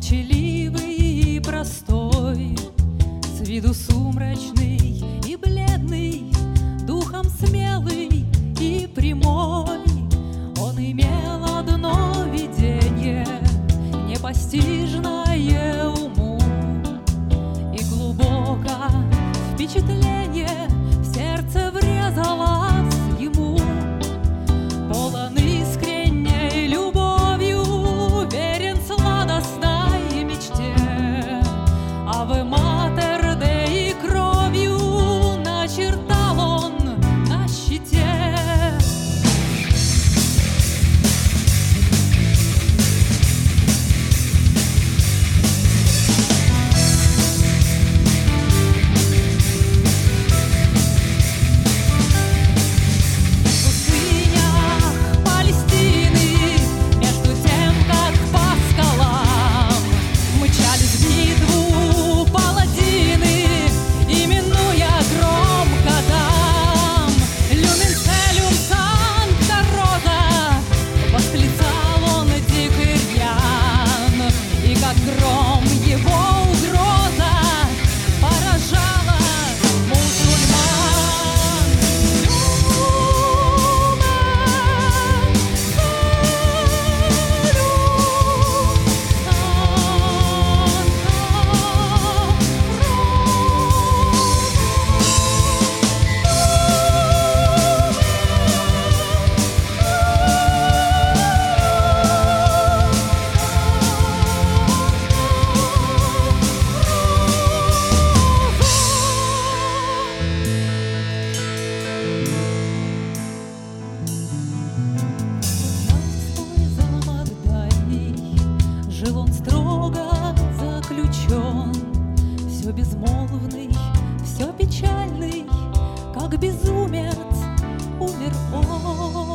молчаливый и простой, с виду сумрачный и бледный, духом смелый и прямой. Он имел одно видение, непостижное уму, и глубоко впечатление в сердце врезалось ему. Полон искренней любовью, верен сладостной мечте, Аве Матер Дей кровью начертал он на щите. Жил он строго заключен, все безмолвный, все печальный, как безумец умер он.